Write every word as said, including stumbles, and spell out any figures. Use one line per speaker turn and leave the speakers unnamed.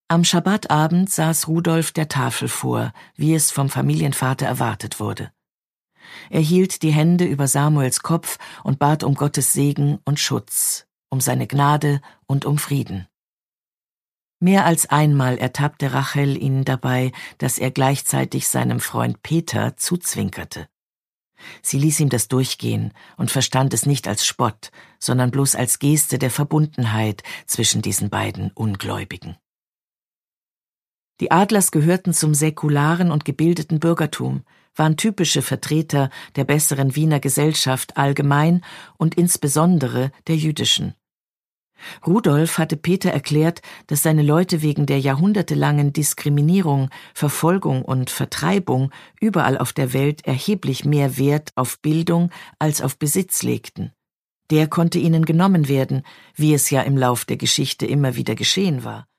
Am Schabbatabend saß Rudolf der Tafel vor, wie es vom Familienvater erwartet wurde. Er hielt die Hände über Samuels Kopf und bat um Gottes Segen und Schutz, um seine Gnade und um Frieden. Mehr als einmal ertappte Rachel ihn dabei, dass er gleichzeitig seinem Freund Peter zuzwinkerte. Sie ließ ihm das durchgehen und verstand es nicht als Spott, sondern bloß als Geste der Verbundenheit zwischen diesen beiden Ungläubigen. Die Adlers gehörten zum säkularen und gebildeten Bürgertum, waren typische Vertreter der besseren Wiener Gesellschaft allgemein und insbesondere der jüdischen. Rudolf hatte Peter erklärt, dass seine Leute wegen der jahrhundertelangen Diskriminierung, Verfolgung und Vertreibung überall auf der Welt erheblich mehr Wert auf Bildung als auf Besitz legten. Der konnte ihnen genommen werden, wie es ja im Lauf der Geschichte immer wieder geschehen war.